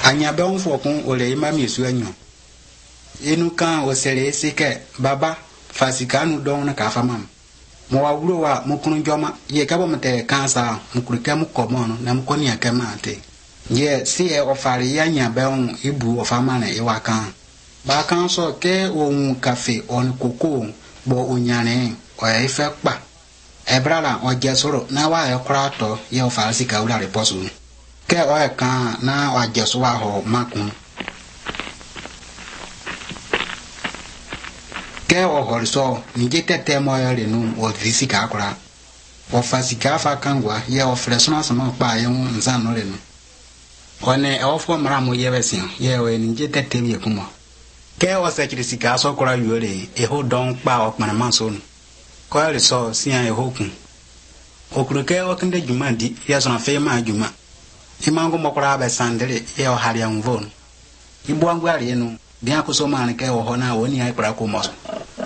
anya be on fo kun ole ima mi su anyo inu kan o sere sike baba fasika nu don na ka famam mo wa wuro wa mo kunu joma ye ka bo mate kansa mo kurika mo komo no na mo koni akama ate ye si e ofari anya be on ibu ofama na e wa kan ba kan so ke ohun cafe on koko bo onyane o e fe pa ebrala o je soro na wa e kra to ye ofari sika ura reposu ke o e kan na wa je so wa ho makun ke o horso ni jete temo ya le nu o visika akura o fasika fa kangwa ye o fresona sama pa ye nza no le nu one e o fo mara mo ye besin ye o ni jete tebe kuma ke o se kirisika so kura yore e ho don pa o pana manso nu ko le so sian e ho kun okuru ke o kinde juma di ye so na fe ma juma imango mokura be sandere ye o haria mvon ibu angu ari nu dia ko so man ke o hona woni ai pra ko mos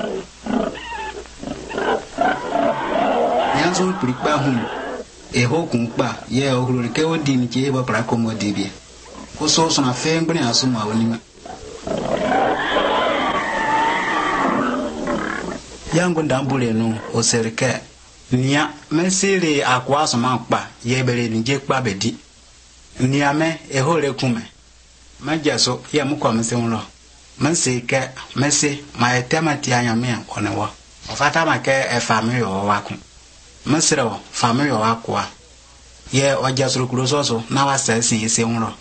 yanzo prikpa hum e ho kun pa ye o huru ke o di ni ke ba pra ko mo di bi ko so na fe ngbani asuma woni ma yango ndambule no o serike nia mesire akwa asuma pa ye bere ni je pa bedi nia me e ho le kume majaso ye mukwa mse nlo manse ke mese ma etemati anya me onewa ofata ma ke e family o wa ku masiro family o wa kwa ye ojaso kuroso na wa sensi ise nlo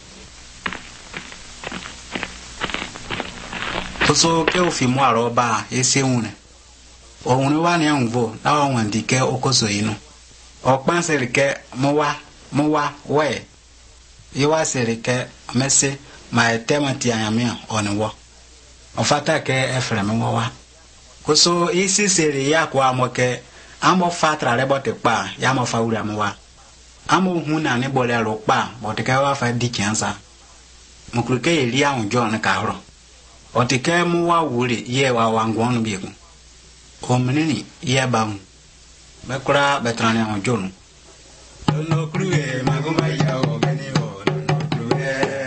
oso ke o fi mu aro ba ise nwune ohun wa ni anvo na wa wan dike okoso inu opan serike mo wa we ye wa serike mese ma etemati anya me onewa ofata ke efrem wa koso isi sere ya kwa amoke amo fatra rebote pa ya mo fa ura mo wa amo hu na ne bole ro pa bote wa fa di chansa mo kruke eri ahun jo na ka horo otike mo wa wuri ye wa wangon no bi ku o menini ye ba mu be kura betrane ahun jo no kruwe magoma ya o beni o no kruwe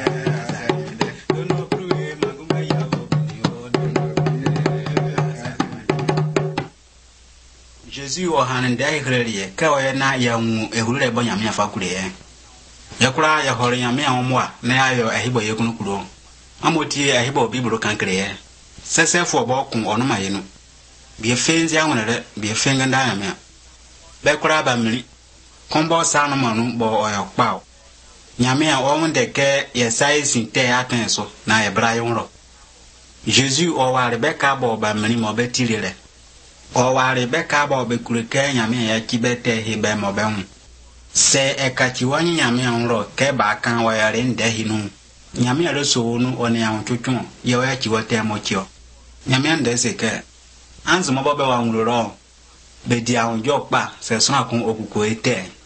Jésus o hanen dai hreliye ka o na ya wu ehurure bo nyame afa kure ye yakura ya hore nyame ahomwa na ayo ehibo ye kunu kuro amoti ehibo biburu kankre ye sesefo bo kun onu ma yenu bi efenzi anwere bi efenga nda nyame be kura ba miri kombo sanu manu bo oyo kpao nyame a o munde ke ye sai sinte atenso na ebra yonro Jésus o wa Rebecca bo ba miri mo betirire o wa Rebecca ba obekure ke nyame ya kibete hibe mo be hu se ekachi wanyi nyame onro ke ba kan wa yare nde hinu nyame ya so nu one ya twotwo ye wa chi wote mo chio nyame nde se ke anzu mo be wa nroro be di awon jo pa se so akun okuko ete